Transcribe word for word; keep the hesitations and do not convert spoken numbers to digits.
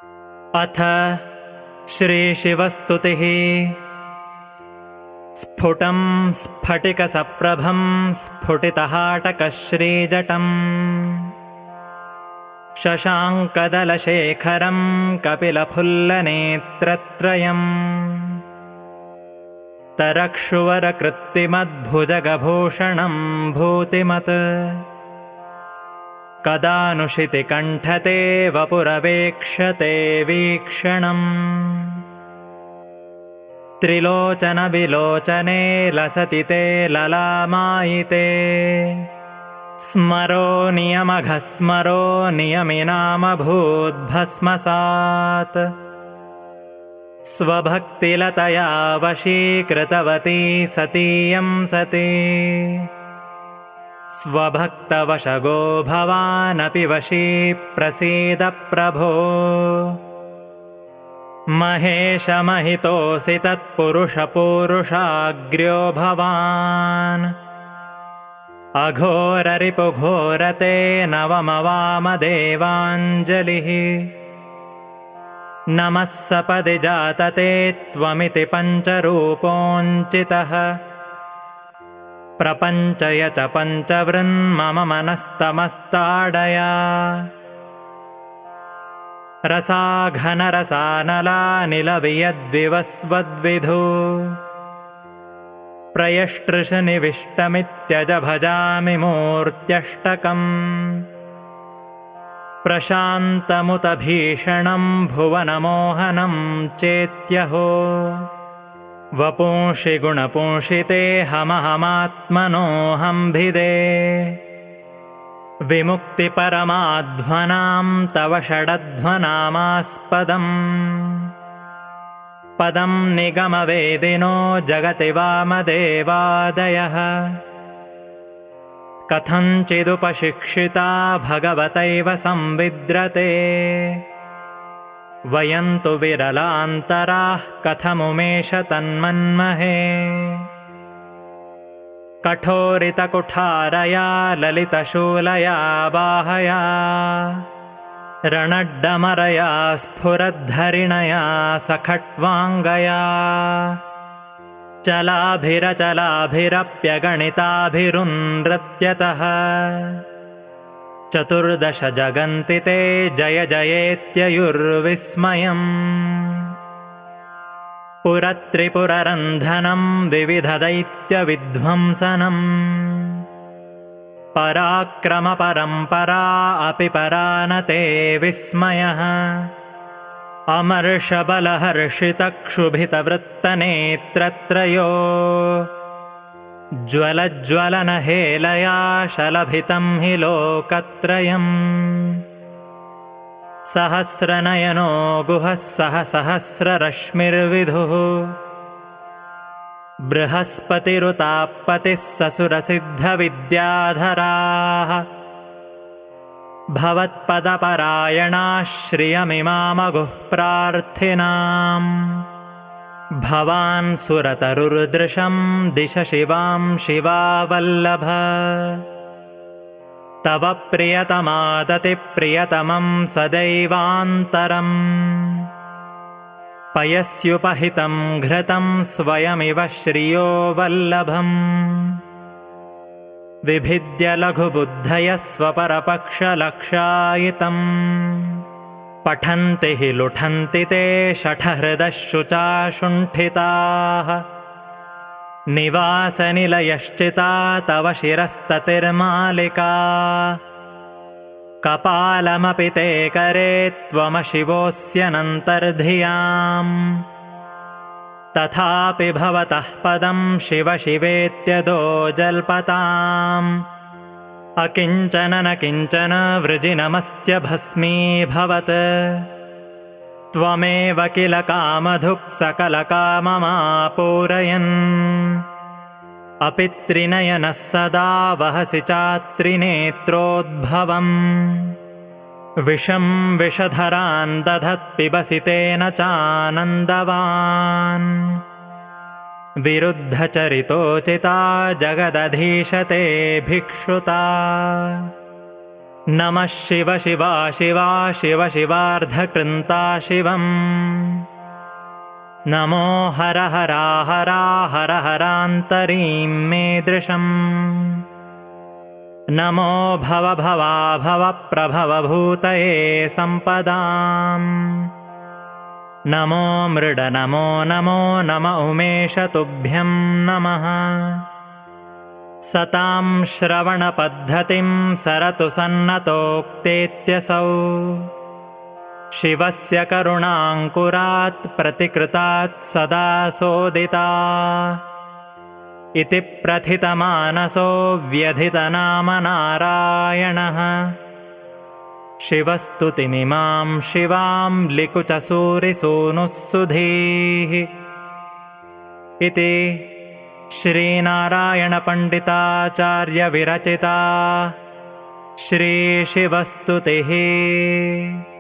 अथ श्रीशिवस्तुतिः। स्फुटं स्फटिकसप्रभं स्फुटितहाटकश्रीजटम् शशाङ्कदलशेखरं कपिलफुल्लनेत्रत्रयम् तरक्षुवरकृत्तिमद्भुजगभूषणं भूतिमत् कदानुशितिकण्ठते वपुरवेक्षते वीक्षणम् त्रिलोचनविलोचने लसति ते ललामायिते स्मरो नियमघस्मरो नियमिनामभूद्भस्मसात् स्वभक्तिलतया वशीकृतवती सतीयं सती स्वभक्तवशगो भवानपि वशी प्रसीद प्रभो महेशमहितोऽसि तत्पुरुषपूरुषाग्र्यो भवान् अघोररिपुघोरते नवमवामदेवाञ्जलिः नमः सपदि जातते त्वमिति पञ्चरूपोऽञ्चितः प्रपञ्चय च पञ्चवृन्मम मनस्तमस्ताडया रसाघनरसानलानिलवियद्विवस्वद्विधु प्रयष्टृशनिविष्टमित्यज भजामि मूर्त्यष्टकम् प्रशान्तमुत भीषणं भुवनमोहनं चेत्यहो वपुंषि गुणपुंषिते हमहमात्मनोऽहंभिदे विमुक्तिपरमाध्वनां तव षडध्वनामास्पदम् पदं निगमवेदिनो जगति वामदेवादयः कथञ्चिदुपशिक्षिता भगवतैव संविद्रते वयं तु विरलान्तराः कथमुमेष तन्मन्महे कठोरितकुठारया ललितशूलया बाहया रणड्डमरया स्फुरद्धरिणया सखट्वाङ्गया चलाभिरचलाभिरप्यगणिताभिरुन्नृत्यतः चतुर्दश जगन्ति ते जय जयेत्ययुर्विस्मयम् पुरत्रिपुररन्धनं विविधदैत्यविध्वंसनम् पराक्रमपरम्परा अपि परानते विस्मयः अमर्षबलहर्षितक्षुभितवृत्तनेत्रत्रयो ज्वलज्वलनहेलया शलभितं हि लोकत्रयम् सहस्रनयनो गुहः सह सहस्ररश्मिर्विधुः बृहस्पतिरुतापतिः ससुरसिद्धविद्याधराः भवत्पदपरायणाः श्रियमिमामगुः प्रार्थिनाम् भवान् सुरतरुर्दृशं दिश शिवां शिवावल्लभ तव प्रियतमादतिप्रियतमं सदैवान्तरम् पयस्युपहितं घृतं स्वयमिव श्रियो वल्लभम् विभिद्य लघुबुद्धयः स्वपरपक्षलक्षायितम् पठन्ति हि लुठन्ति ते शठहृदः शुचाशुण्ठिताः निवासनिलयश्चिता तव शिरस्ततिर्मालिका कपालमपि ते करे त्वमशिवोऽस्यनन्तर्धियाम् तथापि भवतः पदं शिव शिवेत्यदो जल्पताम् अकिञ्चन न किञ्चन वृजि नमस्त्य भस्मीभवत् त्वमेव किल कामधुक् सकलकाममापूरयन् अपि त्रिनयनः सदा वहसि चात्रिनेत्रोद्भवम् विषं विषधरान् दधत्पिबसि तेन चानन्दवान् विरुद्धचरितोचिता जगदधीशते भिक्षुता नमः शिव शिवा शिवा शिव शिवार्धकृन्ता शिवम् नमो हर हरा हरा हर हरान्तरीं मे दृशम् नमो भव भवा भव प्रभवभूतये सम्पदाम् नमो मृड नमो नमो नम उमेश तुभ्यं नमः सतां श्रवणपद्धतिं सरतु सन्नतोक्तेत्यसौ शिवस्य करुणाङ्कुरात् प्रतिकृतात् सदा सोदिता इति प्रथितमानसो व्यधितनाम नारायणः शिवस्तुतिमिमां शिवां लिकुचसूरिसूनुः सुधीः इति श्रीनारायणपण्डिताचार्यविरचिता श्रीशिवस्तुतिः।